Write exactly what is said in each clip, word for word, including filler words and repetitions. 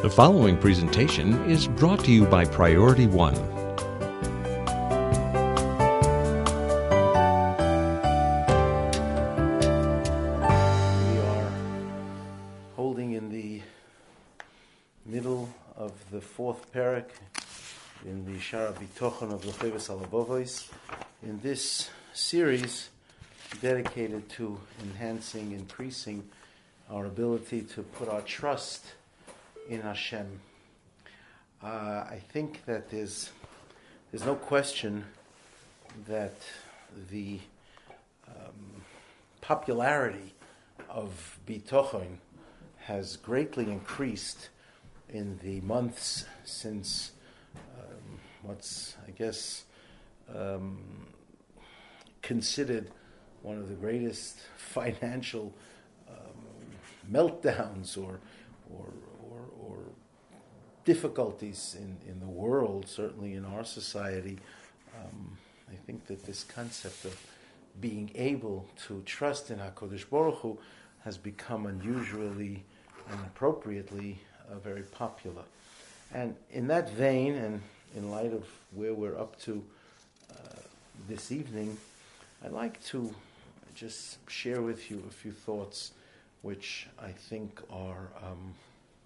The following presentation is brought to you by Priority One. We are holding in the middle of the fourth parak in the Shara Bitochon of Lecheves Alabovos in this series dedicated to enhancing, increasing our ability to put our trust in Hashem. Uh, I think that there's there's no question that the um, popularity of Bitochon has greatly increased in the months since um, what's, I guess, um, considered one of the greatest financial um, meltdowns or or or, or difficulties in, in the world, certainly in our society. Um, I think that this concept of being able to trust in HaKadosh Baruch Hu has become unusually and appropriately uh, very popular. And in that vein, and in light of where we're up to uh, this evening, I'd like to just share with you a few thoughts which I think are um,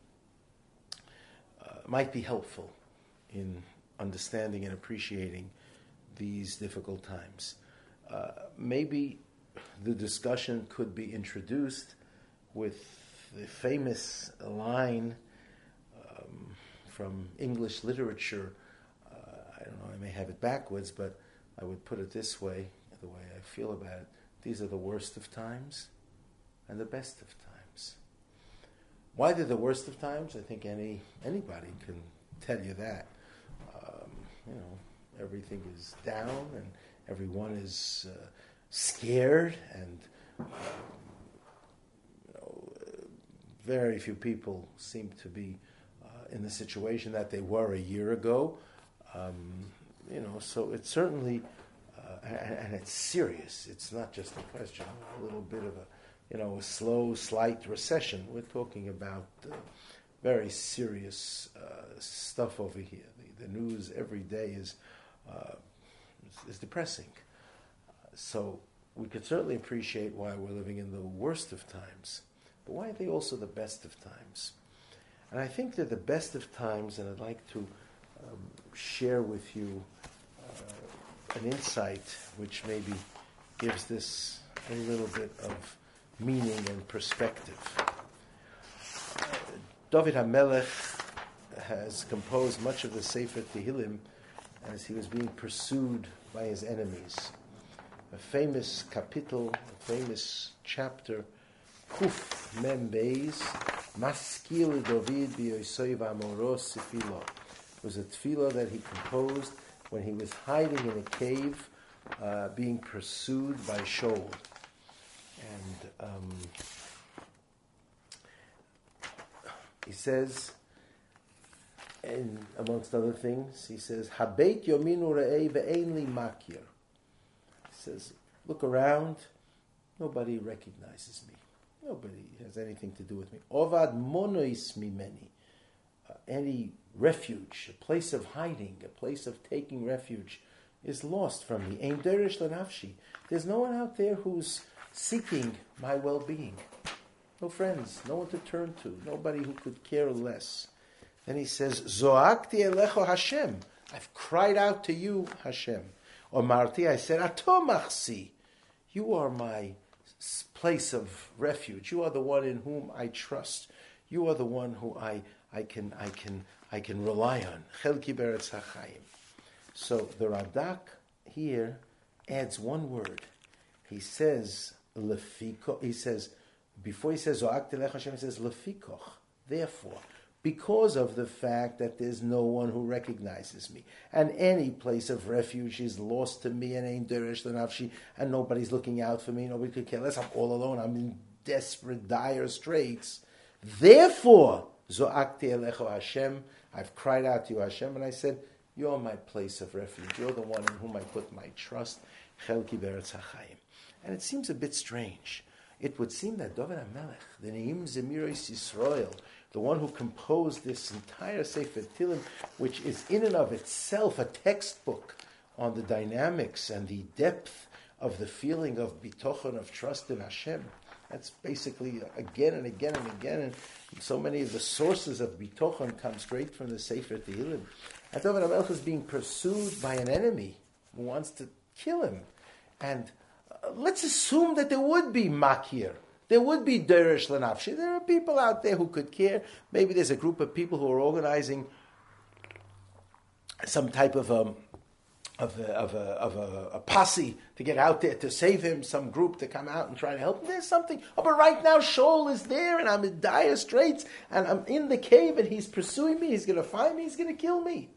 uh, might be helpful in understanding and appreciating these difficult times. Uh, maybe the discussion could be introduced with the famous line um, from English literature. Uh, I don't know, I may have it backwards, but I would put it this way, the way I feel about it. These are the worst of times and the best of times. Why they're the worst of times? I think any anybody can tell you that. Um, you know, everything is down and everyone is uh, scared, and um, you know, uh, very few people seem to be uh, in the situation that they were a year ago. Um, you know, so it's certainly, uh, and, and it's serious. It's not just a question of a little bit of a, you know, a slow, slight recession. We're talking about uh, very serious uh, stuff over here. The, the news every day is uh, is, is depressing. Uh, so we could certainly appreciate why we're living in the worst of times, but why are they also the best of times? And I think they're the best of times, and I'd like to um, share with you uh, an insight which maybe gives this a little bit of meaning and perspective. Uh, David HaMelech has composed much of the Sefer Tehillim as he was being pursued by his enemies. A famous kapitel, a famous chapter, Kuf Mem Beis, Maskil David B'Yosei V'Amoros Tefillah. It was a tefillah that he composed when he was hiding in a cave, uh, being pursued by Shaul. And um, he says, and amongst other things, he says, Habeit yominu re'ei ve'ein li makir. He says, look around, nobody recognizes me. Nobody has anything to do with me. Ovad monois mimeni. Uh, any refuge, a place of hiding, a place of taking refuge, is lost from me. Ein derish lenafshi. There's no one out there who's seeking my well-being. No friends, no one to turn to, nobody who could care less. Then he says, Zoakti elecho Hashem. I've cried out to you, Hashem. Or Marti, I said, Atomachsi. You are my place of refuge. You are the one in whom I trust. You are the one who I, I can I can I can rely on. Chelki beretz hachayim. So the Radak here adds one word. He says, Lefiko, he says, before he says, Zoak telech Hashem, he says, Lefikoch, therefore, because of the fact that there's no one who recognizes me, and any place of refuge is lost to me, and ain't derish lenafshi, and nobody's looking out for me, nobody could care less, I'm all alone, I'm in desperate, dire straits. Therefore, Zoak telecho Hashem, I've cried out to you, Hashem, and I said, you're my place of refuge, you're the one in whom I put my trust, Chelki beretz hachayim. And it seems a bit strange. it would seem that David HaMelech, the Neim Zemiros Yisrael, the one who composed this entire Sefer Tehillim, which is in and of itself a textbook on the dynamics and the depth of the feeling of bitochon, of trust in Hashem. That's basically again and again and again, and so many of the sources of bitochon come straight from the Sefer Tehillim. And David HaMelech is being pursued by an enemy who wants to kill him. And uh, let's assume that there would be makir. There would be derish lanafshi. There are people out there who could care. Maybe there's a group of people who are organizing some type of um, of, a, of, a, of a, a posse to get out there to save him, some group to come out and try to help him. There's something. Oh, but right now Shaul is there and I'm in dire straits and I'm in the cave and he's pursuing me. He's going to find me. He's going to kill me.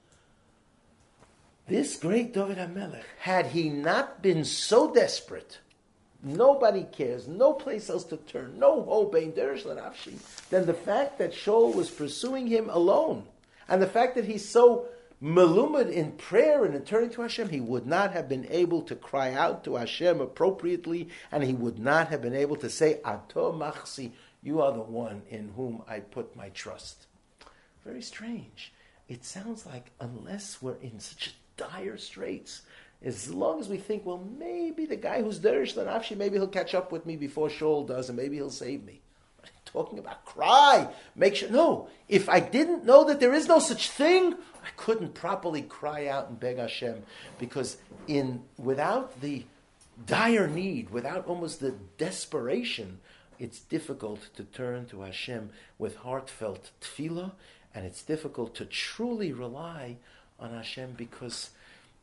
This great David HaMelech, had he not been so desperate, nobody cares, no place else to turn, no hope, ein derish lanafshi, then the fact that Shaul was pursuing him alone, and the fact that he's so melumad in prayer and in turning to Hashem, he would not have been able to cry out to Hashem appropriately, and he would not have been able to say, Ato machsi, you are the one in whom I put my trust. Very strange. It sounds like unless we're in such dire straits, as long as we think, well, maybe the guy who's derish lanafshi, maybe he'll catch up with me before Shaul does, and maybe he'll save me. I'm talking about cry. Make sure. No, if I didn't know that there is no such thing, I couldn't properly cry out and beg Hashem, because in without the dire need, without almost the desperation, it's difficult to turn to Hashem with heartfelt tefillah, and it's difficult to truly rely on Hashem because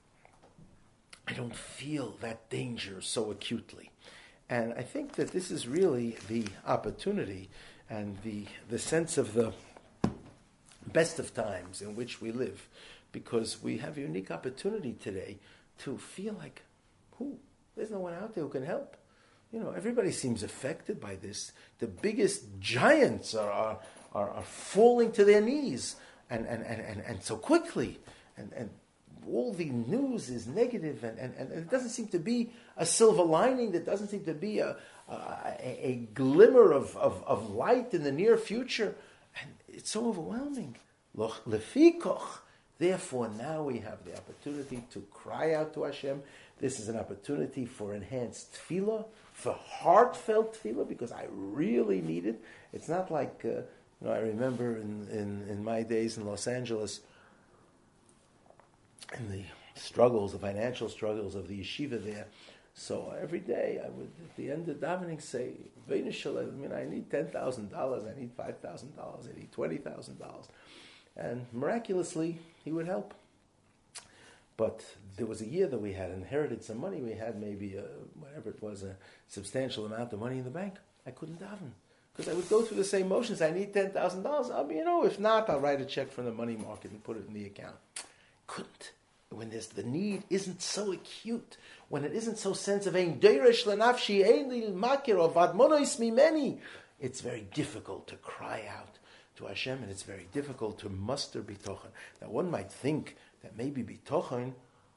I don't feel that danger so acutely. And I think that this is really the opportunity and the the sense of the best of times in which we live, because we have a unique opportunity today to feel like, who? There's no one out there who can help. You know, everybody seems affected by this. The biggest giants are are, are, are falling to their knees, and, and, and, and, and so quickly. And, and all the news is negative, and, and, and it doesn't seem to be a silver lining. There doesn't seem to be a, a, a glimmer of, of, of light in the near future. And it's so overwhelming. Loch lefikoch. Therefore, now we have the opportunity to cry out to Hashem. This is an opportunity for enhanced tefillah, for heartfelt tefillah, because I really need it. It's not like, uh, you know, I remember in, in, in my days in Los Angeles, in the struggles, the financial struggles of the yeshiva there. So every day I would, at the end of davening, say, I mean, I need ten thousand dollars, I need five thousand dollars, I need twenty thousand dollars. And miraculously, he would help. But there was a year that we had inherited some money. We had maybe, a, whatever it was, a substantial amount of money in the bank. I couldn't daven, because I would go through the same motions. I need ten thousand dollars. I'll be, you know, if not, I'll write a check from the money market and put it in the account. Couldn't. When there's the need isn't so acute, when it isn't so sense of ein derish lanafshi, ein li makir, or vadmonos mimeni, it's very difficult to cry out to Hashem, and it's very difficult to muster bitochen. Now, one might think that maybe bitochen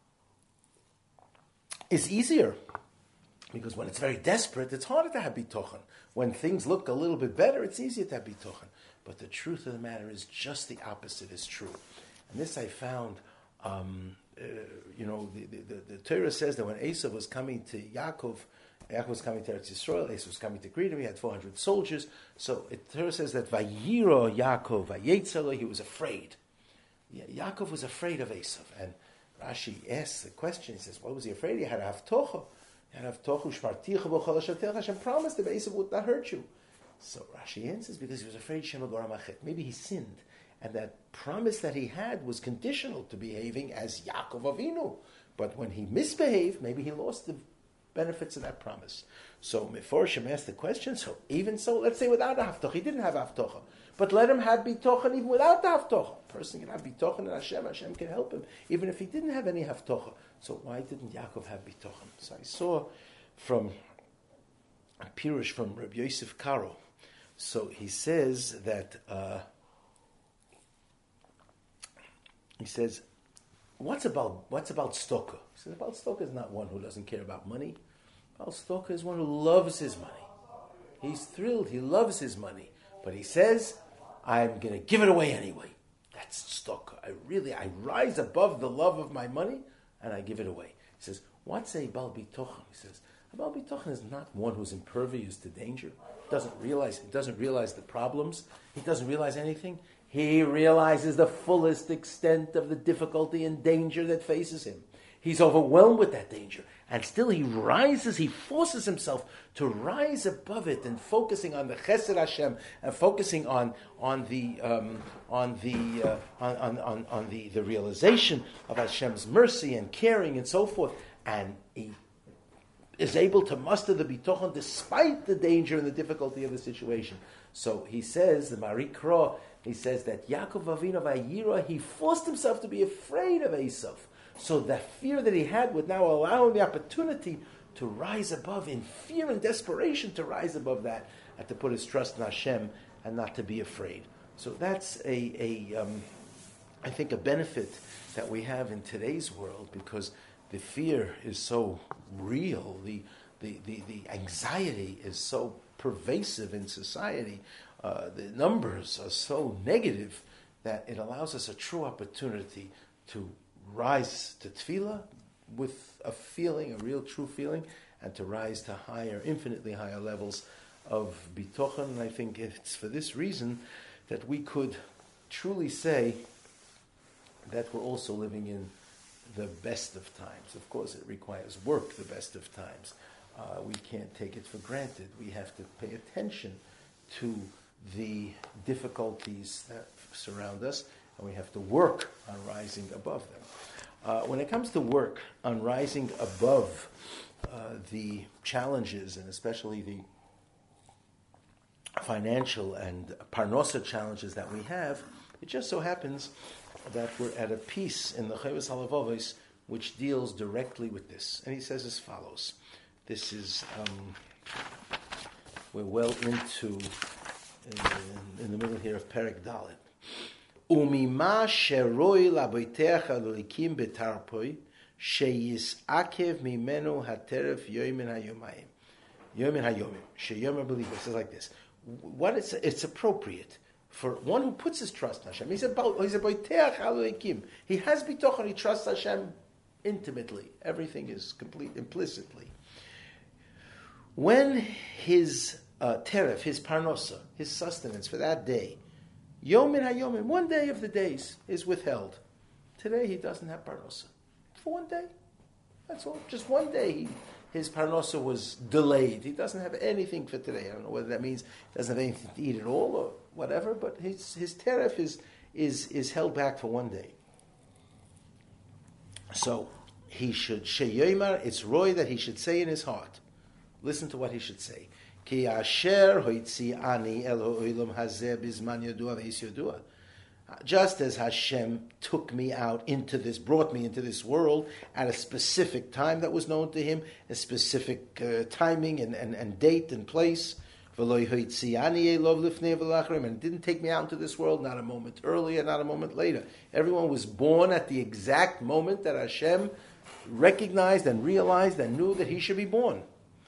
is easier, because when it's very desperate, it's harder to have bitochen. When things look a little bit better, it's easier to have bitochen. But the truth of the matter is just the opposite is true. And this I found. Um, uh, you know, the, the, the, the Torah says that when Esav was coming to Yaakov, Yaakov was coming to Eretz Yisrael, Esav was coming to greet him, he had four hundred soldiers. So it, Torah says that Vayiro Yaakov, Vayetzelo, he was afraid. Ya- Yaakov was afraid of Esav. And Rashi asks the question, he says, what was he afraid? He had a haftocha. He had a haftocha, shmarticha b'chol hashatel. Hashem promised him Esav would not hurt you. So Rashi answers, because he was afraid Shema Goramachet. Maybe he sinned. And that promise that he had was conditional to behaving as Yaakov Avinu. But when he misbehaved, maybe he lost the benefits of that promise. So Meforshim asked the question, so even so, let's say without a haftocha, he didn't have haftocha. But let him have bitochen even without the haftocha. A person can have bitochen and Hashem, Hashem can help him, even if he didn't have any haftocha. So why didn't Yaakov have bitochen? So I saw from a pirush from Rabbi Yosef Karo. So he says that... Uh, He says, what's about what's about Stoker? He says, about Stoker is not one who doesn't care about money. About Stoker is one who loves his money. He's thrilled. He loves his money. But he says, I'm going to give it away anyway. That's stuck. I really, I rise above the love of my money and I give it away. He says, what's a Bal Bitochen? He says, a Bal Bitochen is not one who's impervious to danger. Doesn't realize, he doesn't realize the problems. He doesn't realize anything. He realizes the fullest extent of the difficulty and danger that faces him. He's overwhelmed with that danger. And still he rises, he forces himself to rise above it and focusing on the Chesed Hashem and focusing on on the um, on the uh, on, on, on, on the, the realization of Hashem's mercy and caring and so forth. And he is able to muster the bitochen despite the danger and the difficulty of the situation. So he says, the Marikra, he says that Yaakov Avinu Vayira, he forced himself to be afraid of Esav. So the fear that he had would now allow him the opportunity to rise above, in fear and desperation to rise above that, and to put his trust in Hashem and not to be afraid. So that's a, a um, I think, a benefit that we have in today's world, because the fear is so real, the the, the, the anxiety is so pervasive in society, uh, the numbers are so negative that it allows us a true opportunity to rise to tefillah with a feeling, a real true feeling, and to rise to higher, infinitely higher levels of bitochen. And I think it's for this reason that we could truly say that we're also living in the best of times. Of course, it requires work, the best of times. Uh, we can't take it for granted. We have to pay attention to the difficulties that surround us, and we have to work on rising above them. Uh, when it comes to work on rising above uh, the challenges, and especially the financial and parnosa challenges that we have, it just so happens that we're at a piece in the Chovos HaLevavos which deals directly with this. And he says as follows. This is, um, we're well into, in, in the middle here of Perek Dalet. Umima sheroi laboiteach alolikim betarpoi sheyisakev mimenu hateref yomin hayomayim. Yomin hayomim. Sheyomer believer. It says like this. What is, it's appropriate for one who puts his trust in Hashem. He's about, he's a boiteach alolikim. He has bitochen, he trusts Hashem intimately. Everything is complete, implicitly. When his uh, teref, his parnosa, his sustenance for that day, Yomin hayomin, one day of the days is withheld. Today he doesn't have parnosa. For one day. That's all. Just one day he, his parnosa was delayed. He doesn't have anything for today. I don't know whether that means he doesn't have anything to eat at all or whatever, but his his teref is, is, is held back for one day. So he should, sheyomer, it's roy that he should say in his heart. Listen to what he should say. Ki asher hoitziani el ha'olam hazeh bizman yodua ve'is yodua. Just as Hashem took me out into this, brought me into this world at a specific time that was known to Him, a specific uh, timing and, and, and date and place, and it didn't take me out into this world, not a moment earlier, not a moment later. Everyone was born at the exact moment that Hashem recognized and realized and knew that he should be born.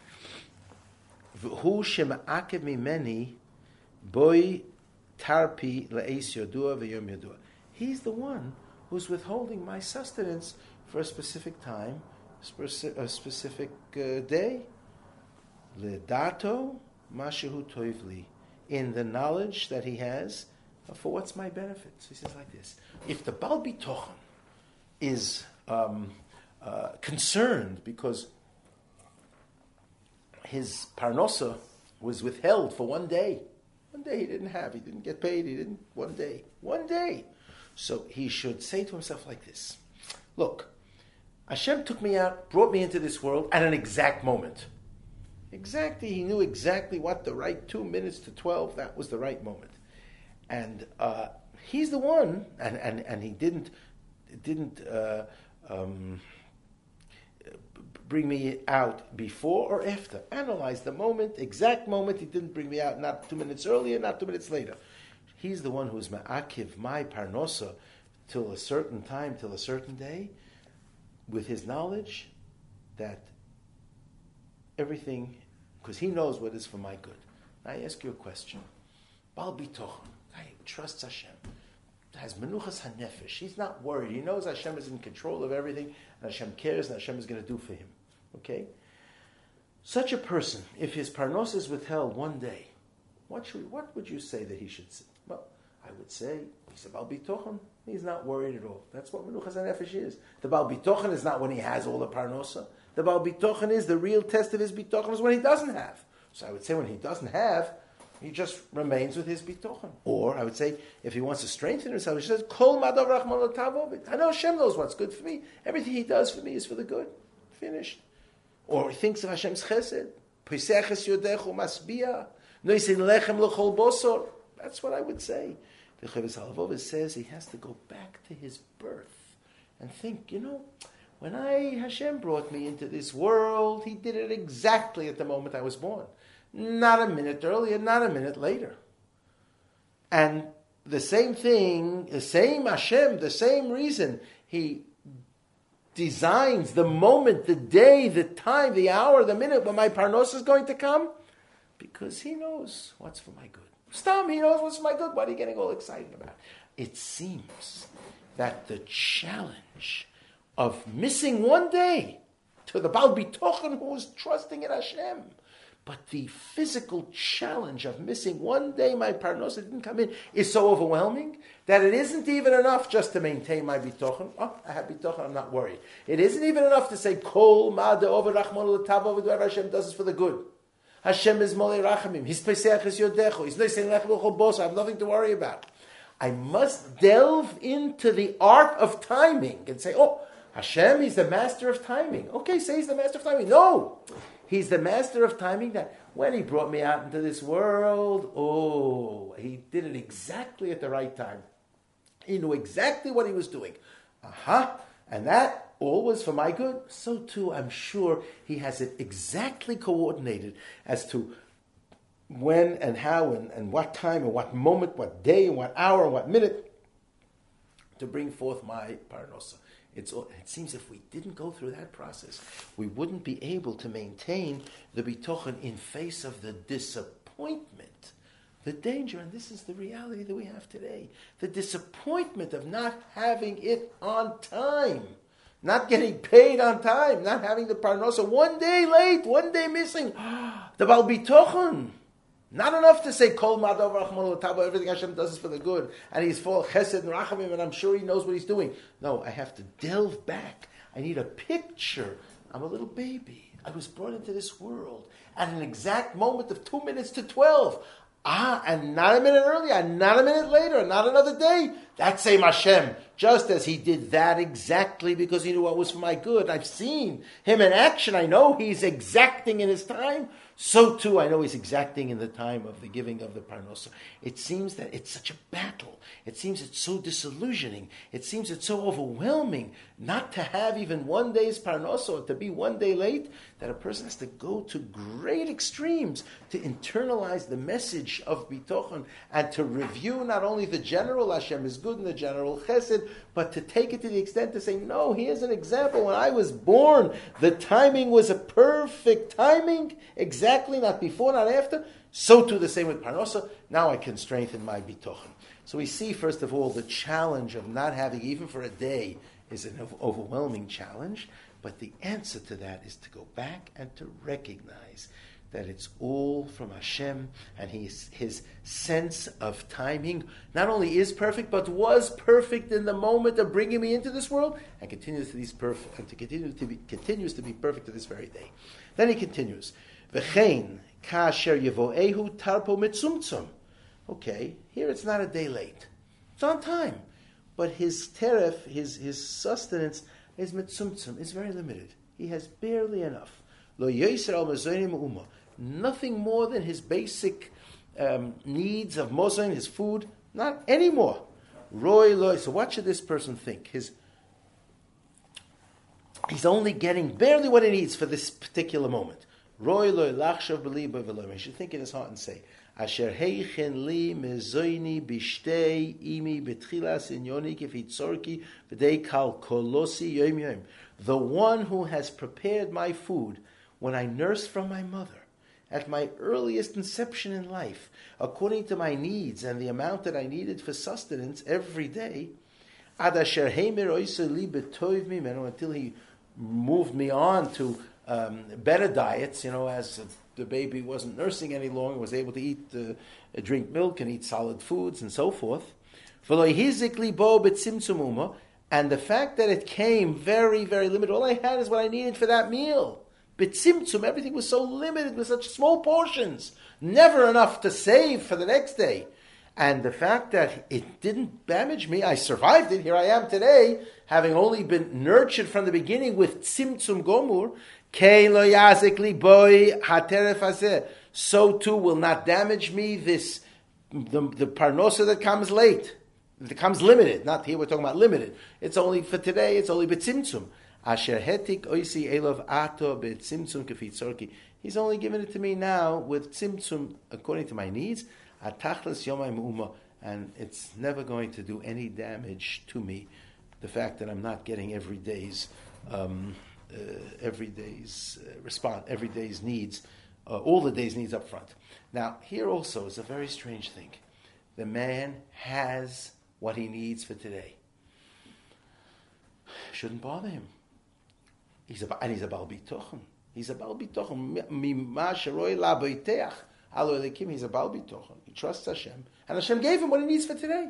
Hu shema'akev mimeni boy tarpi le'es yodua v'yom yodua. He's the one who's withholding my sustenance for a specific time, a specific uh, day. Le'dato mashehu toivli, in the knowledge that he has for what's my benefit. So he says like this: if the Bal Bitochen is um, uh, concerned because his parnosa was withheld for one day. One day he didn't have, he didn't get paid, he didn't, one day. One day. So he should say to himself like this. Look, Hashem took me out, brought me into this world at an exact moment. Exactly, he knew exactly what the right two minutes to twelve, that was the right moment. And uh, he's the one, and, and, and he didn't, didn't, uh, um, bring me out before or after. Analyze the moment, exact moment. He didn't bring me out not two minutes earlier, not two minutes later. He's the one who's ma'akiv, my parnosa, till a certain time, till a certain day, with his knowledge that everything, because he knows what is for my good. I ask you a question. Bal bitochen, guy trusts Hashem, has menuchas hanefesh. He's not worried. He knows Hashem is in control of everything, and Hashem cares, and Hashem is going to do for him. Okay? Such a person, if his parnos is withheld one day, what should, what would you say that he should say? Well, I would say, he's a Bal Bitochen. He's not worried at all. That's what Menuchas HaNefesh is. The Bal Bitochen is not when he has all the parnosa. The Bal Bitochen is, the real test of his Bitochen is when he doesn't have. So I would say when he doesn't have, he just remains with his Bitochen. Or I would say, if he wants to strengthen himself, he says, Kol Madov Rachman L'Tavovit. I know Hashem knows what's good for me. Everything he does for me is for the good. Finished. Or he thinks of Hashem's chesed. Peseches yodechu masbia. Noisin lechem l'chol bosor. That's what I would say. The Chovos HaLevavos says he has to go back to his birth and think, you know, when I, Hashem brought me into this world, he did it exactly at the moment I was born. Not a minute earlier, not a minute later. And the same thing, the same Hashem, the same reason he designs the moment, the day, the time, the hour, the minute when my parnos is going to come, because he knows what's for my good. Stam, he knows what's for my good. What are you getting all excited about? It seems that the challenge of missing one day to the Bal Bitochen who was trusting in Hashem, but the physical challenge of missing one day my parnos didn't come in is so overwhelming that it isn't even enough just to maintain my bitochen. Oh, I have bitochen, I'm not worried. It isn't even enough to say, Kol ma de'over rachman l'tavo, whatever Hashem does is for the good. Hashem is molei rachamim. His peseach is yodecho. He's noising lechem l'chol bosa. I have nothing to worry about. I must delve into the art of timing and say, oh, Hashem, he's the master of timing. Okay, say he's the master of timing. No! He's the master of timing that when he brought me out into this world, oh, he did it exactly at the right time. He knew exactly what he was doing. Aha! Uh-huh. And that all was for my good. So too, I'm sure he has it exactly coordinated as to when and how and, and what time and what moment, what day and what hour and what minute to bring forth my parnosa. It's, it seems if we didn't go through that process, we wouldn't be able to maintain the bitochen in face of the disappointment, the danger, and this is the reality that we have today, the disappointment of not having it on time, not getting paid on time, not having the parnosa one day late, one day missing. The Bal Bitochen. Not enough to say, Kol Madov Rachman L'Tavo, everything Hashem does is for the good, and he's full of chesed and rachamim, and I'm sure he knows what he's doing. No, I have to delve back. I need a picture. I'm a little baby. I was brought into this world at an exact moment of two minutes to twelve. Ah, and not a minute earlier, and not a minute later, and not another day. That's same Hashem. Just as he did that exactly because he knew what was for my good. I've seen him in action. I know he's exacting in his time. So too, I know he's exacting in the time of the giving of the parnosa. It seems that it's such a battle. It seems it's so disillusioning. It seems it's so overwhelming not to have even one day's parnosa or to be one day late that a person has to go to great extremes to internalize the message of bitochen and to review not only the general Hashem is good and the general chesed, but to take it to the extent to say, no, here's an example. When I was born, the timing was a perfect timing, exactly, not before, not after. So too the same with parnosa. Now I can strengthen my bitochen. So we see, first of all, the challenge of not having, even for a day, is an overwhelming challenge. But the answer to that is to go back and to recognize that it's all from Hashem, and his, his sense of timing not only is perfect, but was perfect in the moment of bringing me into this world, and continues to be perfect, and to continue to be continues to be perfect to this very day. Then he continues, V'chein kasher yevoehu tarpo mitzumtzum. Okay, here it's not a day late; it's on time, but his teref, his his sustenance, is mitzumtzum, is very limited. He has barely enough. Lo yoser al mazonim u'uma. Nothing more than his basic um, needs of mozain, his food, not anymore. Roy loy. So what should this person think? His he's only getting barely what he needs for this particular moment. Roy loy lachshav b'libo v'loy. He should think in his heart and say, Asher heichen li mezoini bishtei imi betchilas inyoni kifitzorki v'dei kal kolosi yom yom. The one who has prepared my food when I nursed from my mother, at my earliest inception in life, according to my needs and the amount that I needed for sustenance every day, until he moved me on to um, better diets, you know, as the baby wasn't nursing any longer, was able to eat, uh, drink milk and eat solid foods and so forth. And the fact that it came very, very limited, all I had is what I needed for that meal. B'tzimtzum, everything was so limited with such small portions, never enough to save for the next day. And the fact that it didn't damage me, I survived it, here I am today, having only been nurtured from the beginning with tzimtzum gomur, so too will not damage me this, the, the parnosa that comes late. It comes limited, not here we're talking about limited. It's only for today, it's only b'tzimtzum. Asher hetik oisi elov ato b'tzimtzum kefit tzorki. He's only given it to me now with tzimtzum according to my needs. Atachlas yomai mu'uma, and it's never going to do any damage to me. The fact that I'm not getting every day's, um, uh, every day's uh, response, every day's needs, uh, all the day's needs up front. Now here also is a very strange thing. The man has what he needs for today. Shouldn't bother him. He's a, and he's a Baal Bitochen. He's a Baal Bitochen. Mima sheroi la boiteach alo elikim. He's a Baal Bitochen. He trusts Hashem, and Hashem gave him what he needs for today.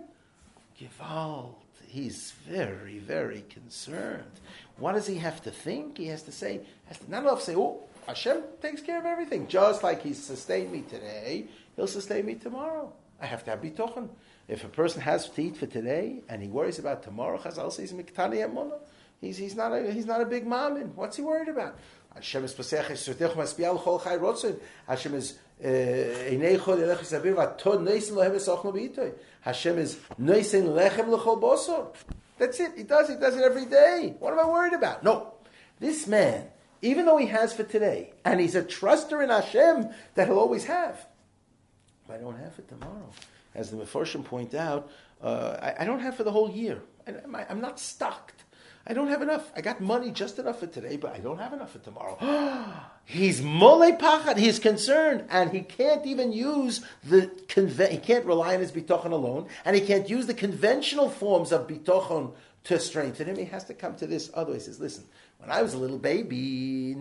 Gewalt. He's very, very concerned. What does he have to think? He has to say, has to not enough to say, oh, Hashem takes care of everything. Just like He sustained me today, He'll sustain me tomorrow. I have to have Bitochen. If a person has to eat for today and he worries about tomorrow, Chazal says miktani emunah. He's he's not a he's not a big mammon. What's he worried about? Hashem is pasech esrotech maspial chol chai rotzin. Hashem is einei chol elech yisabir vaton neisen lohem esochno b'itoy. Hashem is neisen lechem lechol bosor. That's it. He does. He does it every day. What am I worried about? No, this man, even though he has for today, and he's a truster in Hashem that he'll always have, but I don't have for tomorrow. As the Mefarshim point out, uh, I, I don't have for the whole year. I, I'm not stocked. I don't have enough. I got money just enough for today, but I don't have enough for tomorrow. He's molei pachad. He's concerned, and he can't even use the conve- he can't rely on his bitochen alone, and he can't use the conventional forms of bitochen to strengthen him. He has to come to this other. He says, "Listen, when I was a little baby,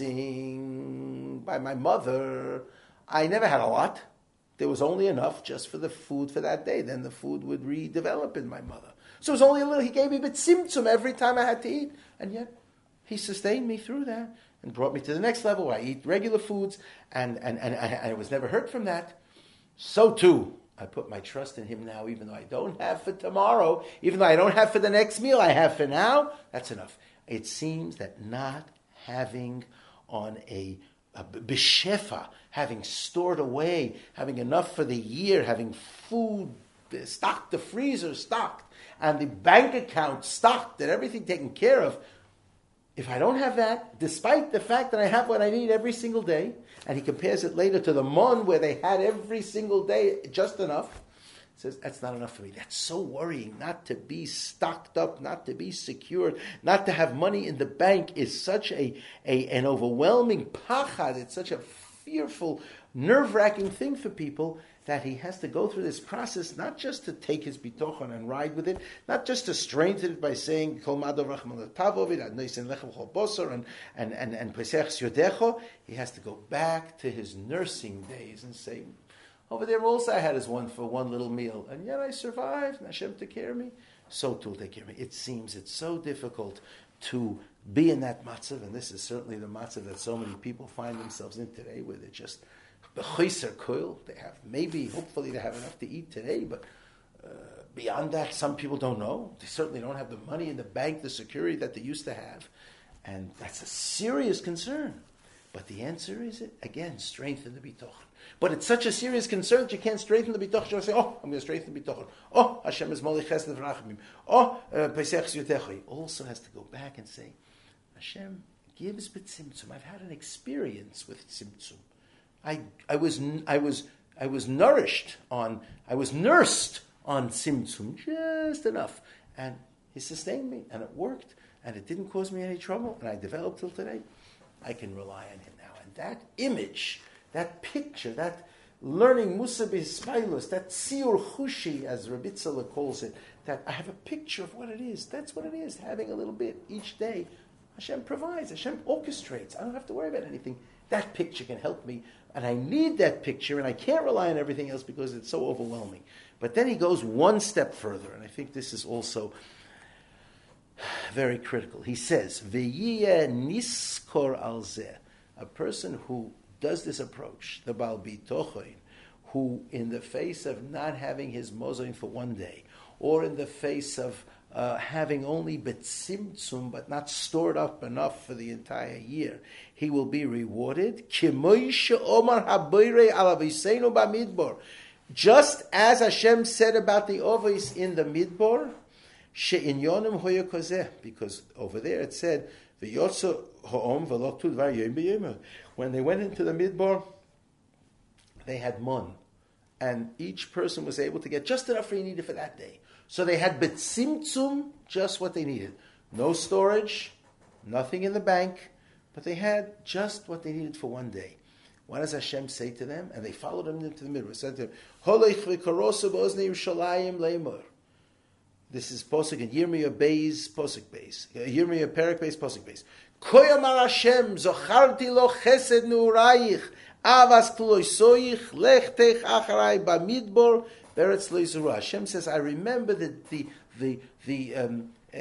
nursing by my mother, I never had a lot. There was only enough just for the food for that day. Then the food would redevelop in my mother. So it was only a little. He gave me a bit simtsum every time I had to eat. And yet, He sustained me through that and brought me to the next level where I eat regular foods. And, and, and, and I was never hurt from that. So too, I put my trust in Him now, even though I don't have for tomorrow, even though I don't have for the next meal, I have for now. That's enough. It seems that not having on a Uh, B'shefa, having stored away, having enough for the year, having food stocked, the freezer stocked, and the bank account stocked, and everything taken care of. If I don't have that, despite the fact that I have what I need every single day, and he compares it later to the mon where they had every single day just enough, says, that's not enough for me. That's so worrying. Not to be stocked up, not to be secured, not to have money in the bank is such a, a an overwhelming pachad. It's such a fearful, nerve-wracking thing for people that he has to go through this process, not just to take his bitochen and ride with it, not just to strengthen it by saying, Kol madov rachman l'tavovid, ad noisen lechem chol bosor, and and and and pesach yodecho. He has to go back to his nursing days and say, over there also I had his one for one little meal, and yet I survived, and Hashem took care of me. So too will take care of me. It seems it's so difficult to be in that matzav, and this is certainly the matzav that so many people find themselves in today, where they're just b'choiser koil. They have, maybe, hopefully they have enough to eat today, but uh, beyond that, some people don't know. They certainly don't have the money in the bank, the security that they used to have, and that's a serious concern. But the answer is, again, strengthen the bitochen. But it's such a serious concern that you can't strengthen the bitochen. You say, oh, I'm going to strengthen the bitochen. Oh, Hashem is molech chesed v'rachamim. Oh, pesach yutecho. He also has to go back and say, Hashem gives b'tzimtzum. I've had an experience with tzimtzum. I, I was, I was, I was nourished on, I was nursed on tzimtzum just enough, and He sustained me, and it worked, and it didn't cause me any trouble, and I developed till today. I can rely on Him now, and that image, that picture, that learning Musa B'Hispailos, that Siur Chushi, as Rabbi Tzala calls it, that I have a picture of what it is. That's what it is, having a little bit each day. Hashem provides, Hashem orchestrates. I don't have to worry about anything. That picture can help me, and I need that picture, and I can't rely on everything else because it's so overwhelming. But then he goes one step further, and I think this is also very critical. He says, V'yiyeh niskor al zeh, a person who does this approach, the Baal Bitochoin, who in the face of not having his mozain for one day, or in the face of uh, having only betzimtzum, but not stored up enough for the entire year, he will be rewarded. Just as Hashem said about the Ovis in the Midbar, she'inyonim hoya kozeh, because over there it said, v'yotzo ha'om v'lo tudvar yom b'yom. When they went into the Midbar, they had mun, and each person was able to get just enough he needed for that day. So they had betzimtzum, just what they needed. No storage, nothing in the bank, but they had just what they needed for one day. What does Hashem say to them? And they followed him into the middle. It said to them, Holech v'karosu b'oznei Yerushalayim leimor. This is Posuk in Yirmiyah Beis, Posuk Beis. Yirmiyah Perek Beis, Posuk Beis. Koyamar Hashem, zocharti lo chesed nu'urayich, avas kluloisoyich, lech tech acharai b'midbor, beretz lo yizurah. Hashem says, I remember the the the the um, uh,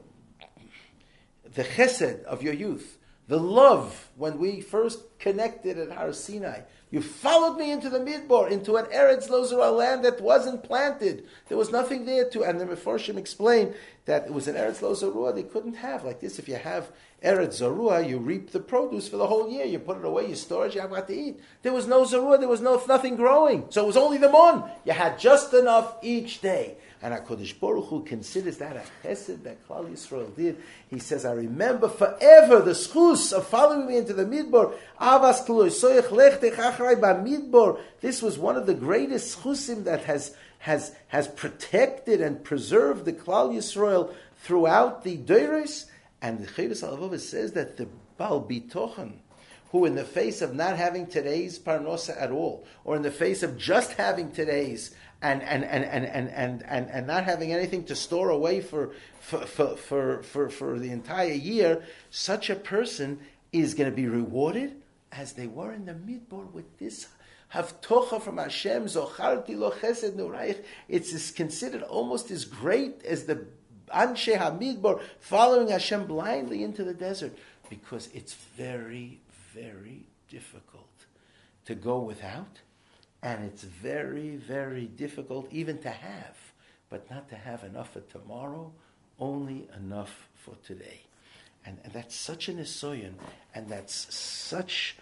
the chesed of your youth, the love when we first connected at Har Sinai. You followed me into the Midbar, into an Eretz Lo Zerua land that wasn't planted. There was nothing there to, and the Mefarshim explained that it was an Eretz Lo Zerua they couldn't have. Like this, if you have Eretz Zerua, you reap the produce for the whole year. You put it away, you store it, you have what to eat. There was no Zerua, there was no nothing growing. So it was only the Mon. You had just enough each day. And HaKadosh Baruch Hu considers that a chesed that Klal Yisrael did. He says, I remember forever the schus of following me into the Midbar. Avas kluloisoyech lech tech acharei b'midbar. This was one of the greatest schusim that has has has protected and preserved the Klal Yisrael throughout the Deiros. And the Chovos HaLevavos says that the Baal Bitochen, who in the face of not having today's parnosa at all, or in the face of just having today's and and, and, and, and, and, and, and not having anything to store away for for, for, for, for for the entire year, such a person is going to be rewarded as they were in the Midbar with this Havtocha from Hashem, Zocharti lo chesed nu'urayich. It's considered almost as great as the Anshe HaMidbar following Hashem blindly into the desert, because it's very, very difficult to go without, and it's very, very difficult even to have, but not to have enough for tomorrow, only enough for today. And, and that's such an isoyan, and that's such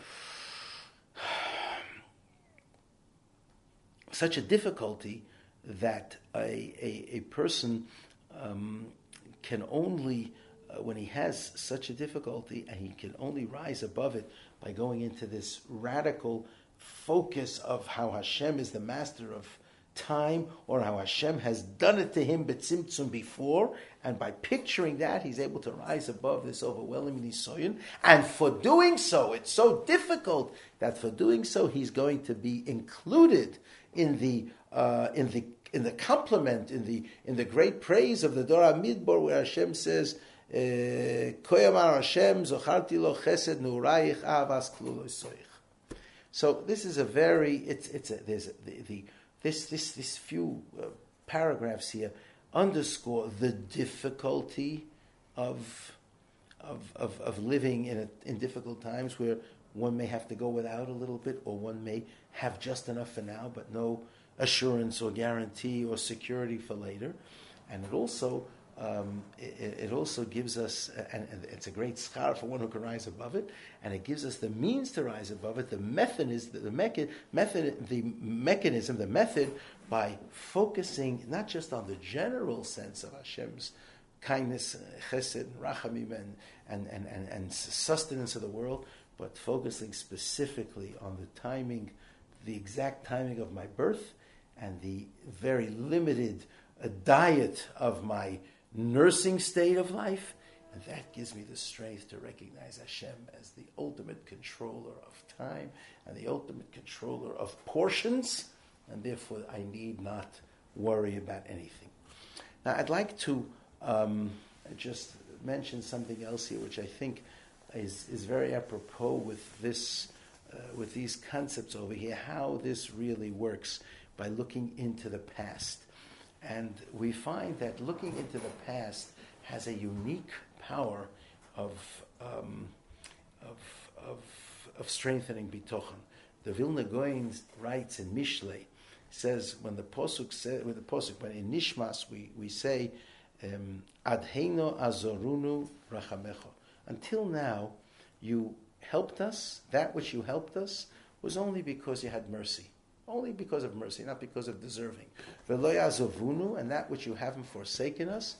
such a difficulty that a, a, a person um, can only, uh, when he has such a difficulty, and he can only rise above it by going into this radical focus of how Hashem is the master of time, or how Hashem has done it to him betzimtzum before, and by picturing that, he's able to rise above this overwhelming nisoyon. And for doing so, it's so difficult that for doing so, he's going to be included in the uh, in the in the compliment, in the in the great praise of the Dora Midbar, where Hashem says, "Koyamar Hashem zocharti lo chesed nu'urayich avas kluloisoyich." So this is a very it's it's a, there's a, the, the this this this few uh, paragraphs here underscore the difficulty of of of, of living in a, in difficult times, where one may have to go without a little bit, or one may have just enough for now, but no assurance or guarantee or security for later. And it also um, it, it also gives us, and, and it's a great schar for one who can rise above it, and it gives us the means to rise above it, the method is the, the method, method, the mechanism, the method, by focusing not just on the general sense of Hashem's kindness, chesed, rachamim, and and, and, and and sustenance of the world, but focusing specifically on the timing, the exact timing of my birth, and the very limited uh, diet of my nursing state of life, And that gives me the strength to recognize Hashem as the ultimate controller of time and the ultimate controller of portions, and therefore I need not worry about anything. Now I'd like to um, just mention something else here, which I think is, is very apropos with this, uh, with these concepts over here, how this really works by looking into the past. And we find that looking into the past has a unique power of um, of, of of strengthening bitochen. The Vilna Gaon writes in Mishlei, says when the posuk says with the posuk when in Nishmas we we say um, Adheino azorunu rachamecho. Until now, you helped us. That which you helped us was only because you had mercy. Only because of mercy, not because of deserving. V'lo yazovunu, and that which you haven't forsaken us,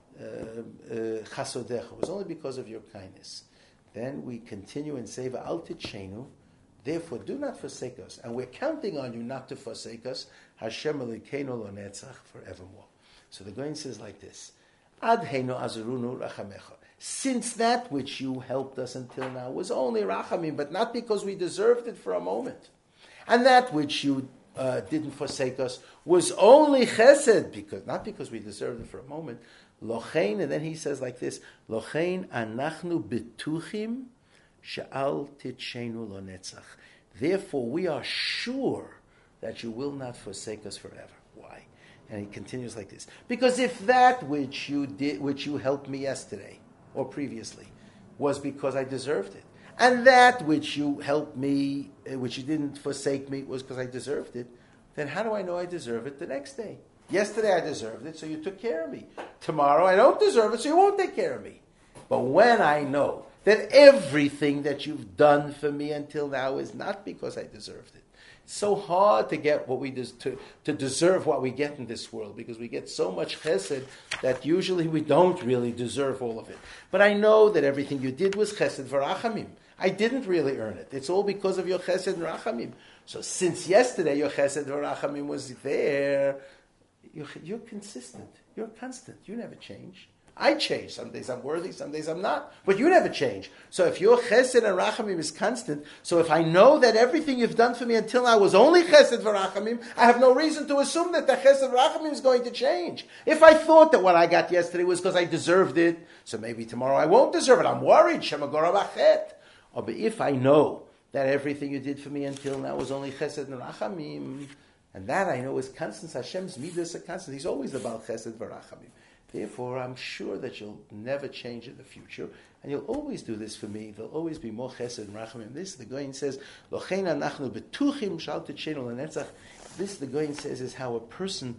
chasodecha, uh, uh, was only because of your kindness. Then we continue and say, V'al titshenu, therefore do not forsake us. And we're counting on you not to forsake us, Hashem Elokeinu lo netzach, forevermore. So the Gaon says like this, Adheinu azurunu rachamecha. Since that which you helped us until now was only rachamim, but not because we deserved it for a moment. And that which you uh, didn't forsake us was only chesed, because not because we deserved it for a moment. Lochein, and then he says like this, Lochein anachnu betuchim she'al titshenu lo netzach. Therefore, we are sure that you will not forsake us forever. Why? And he continues like this, because if that which you did, which you helped me yesterday or previously, was because I deserved it, and that which you helped me, which you didn't forsake me, was because I deserved it, then how do I know I deserve it the next day? Yesterday I deserved it, so you took care of me. Tomorrow I don't deserve it, so you won't take care of me. But when I know that everything that you've done for me until now is not because I deserved it. It's so hard to get what we des- to, to deserve what we get in this world, because we get so much chesed that usually we don't really deserve all of it. But I know that everything you did was chesed v'rachamim. I didn't really earn it. It's all because of your chesed and rachamim. So since yesterday your chesed v'rachamim was there, you're, you're consistent. You're constant. You never change. I change. Some days I'm worthy, some days I'm not. But you never change. So if your chesed and rachamim is constant, so if I know that everything you've done for me until now was only chesed v'rachamim, I have no reason to assume that the chesed v'rachamim is going to change. If I thought that what I got yesterday was because I deserved it, so maybe tomorrow I won't deserve it. I'm worried. Shemagora b'chet. Or but if I know that everything you did for me until now was only chesed and rachamim, and that I know is constant, Hashem's midas are constant. He's always the Baal chesed v'rachamim. Therefore, I'm sure that you'll never change in the future, and you'll always do this for me. There'll always be more chesed and rachamim. This, the Gaon says, Lochein anachnu betuchim shal titshenu lenetzach. This, the Gaon says, is how a person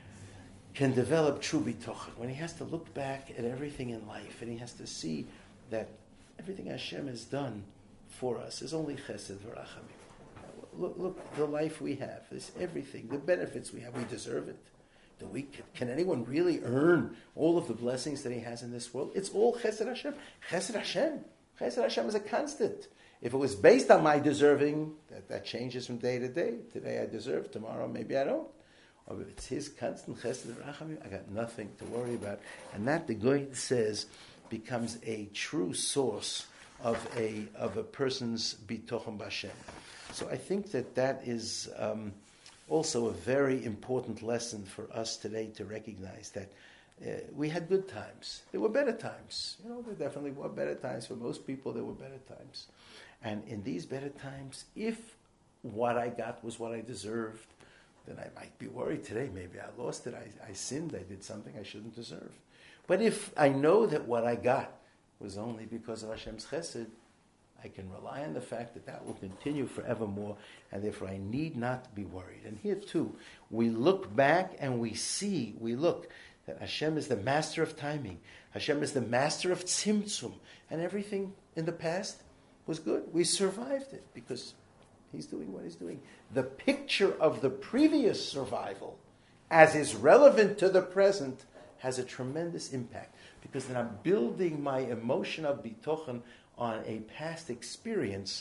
can develop true bitochen. When he has to look back at everything in life, and he has to see that everything Hashem has done for us is only chesed v'rachamim. Look, look, the life we have, this everything, the benefits we have, we deserve it. Do we, can anyone really earn all of the blessings that he has in this world? It's all Chesed Hashem. Chesed Hashem. Chesed Hashem is a constant. If it was based on my deserving, that, that changes from day to day. Today I deserve, tomorrow maybe I don't. Or if it's his constant Chesed Rachamim, I got nothing to worry about. And that, the Gaon says, becomes a true source of a of a person's bitochen b'Hashem. So I think that that is Um, also a very important lesson for us today to recognize that uh, we had good times. There were better times. You know, there definitely were better times. For most people, there were better times. And in these better times, if what I got was what I deserved, then I might be worried today. Maybe I lost it. I, I sinned. I did something I shouldn't deserve. But if I know that what I got was only because of Hashem's chesed, I can rely on the fact that that will continue forevermore, and therefore I need not be worried. And here too, we look back and we see, we look, that Hashem is the master of timing. Hashem is the master of tzimtzum. And everything in the past was good. We survived it because He's doing what He's doing. The picture of the previous survival, as is relevant to the present, has a tremendous impact. Because then I'm building my emotion of bitochen on a past experience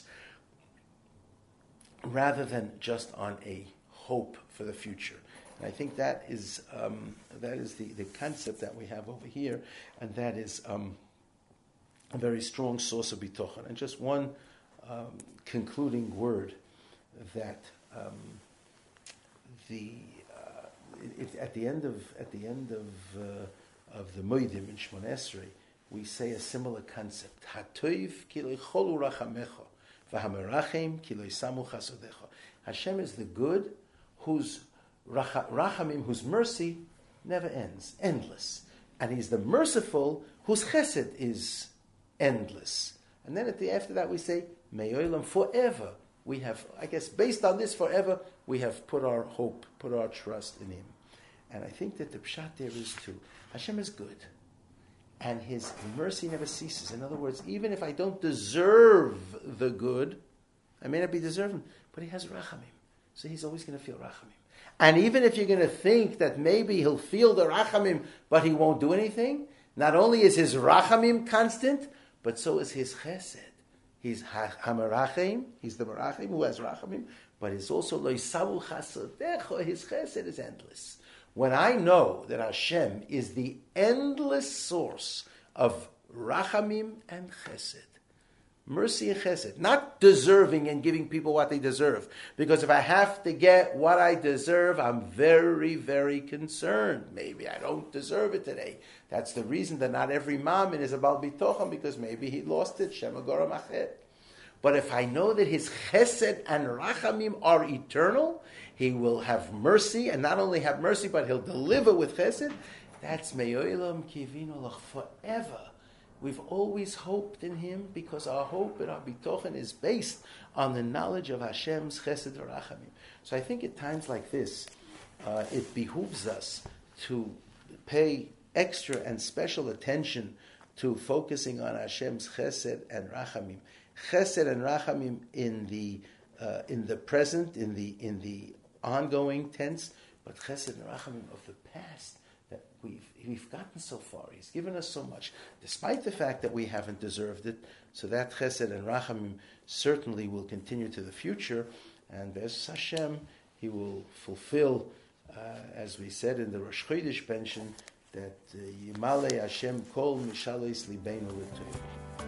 rather than just on a hope for the future. And I think that is um, that is the, the concept that we have over here, and that is um, a very strong source of bitochen. And just one um, concluding word that um, the uh, it, it, at the end of at the end of uh, of the Moedim in Shmon Esrei, we say a similar concept. Hatoiv ki lo yicholu rachamecha, v'hamerachem ki lo yisamu chasodecha. Hashem is the good, whose racha, rachamim, whose mercy never ends, endless, and He's the merciful, whose chesed is endless. And then at the after that we say me'olam, forever. We have, I guess, based on this forever, we have put our hope, put our trust in Him. And I think that the pshat there is too. Hashem is good. And His mercy never ceases. In other words, even if I don't deserve the good, I may not be deserving, but He has rachamim. So He's always going to feel rachamim. And even if you're going to think that maybe He'll feel the rachamim, but He won't do anything, not only is His rachamim constant, but so is His chesed. He's hamerachem, He's the merachem who has rachamim, but He's also lo yisavu chasadecha, His chesed is endless. When I know that Hashem is the endless source of rachamim and chesed, mercy and chesed, not deserving and giving people what they deserve, because if I have to get what I deserve, I'm very, very concerned. Maybe I don't deserve it today. That's the reason that not every mammon is about bitochen, because maybe he lost it. Shema Gora Machet. But if I know that His chesed and rachamim are eternal, He will have mercy, and not only have mercy, but He'll deliver with chesed. That's me'olam kivinu lach, forever. We've always hoped in Him, because our hope and our bitochen is based on the knowledge of Hashem's chesed and rachamim. So I think at times like this, uh, it behooves us to pay extra and special attention to focusing on Hashem's chesed and rachamim. Chesed and rachamim in the uh, in the present, in the in the ongoing tense, but chesed and rachamim of the past, that we've we've gotten so far. He's given us so much, despite the fact that we haven't deserved it. So that chesed and rachamim certainly will continue to the future, and Be'ez Hashem, He will fulfill, uh, as we said in the Rosh Chodesh pension, that Yimale Hashem kol mishalos libeinu l'tov.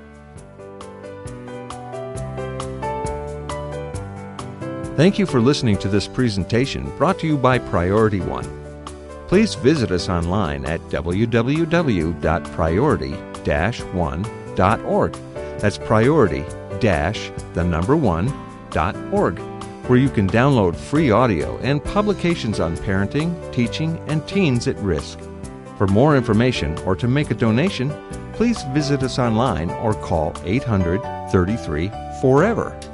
Thank you for listening to this presentation brought to you by Priority One. Please visit us online at w w w dot priority dash one dot org. That's priority dash the number one dot org, where you can download free audio and publications on parenting, teaching, and teens at risk. For more information or to make a donation, please visit us online or call eight hundred, thirty-three, forever.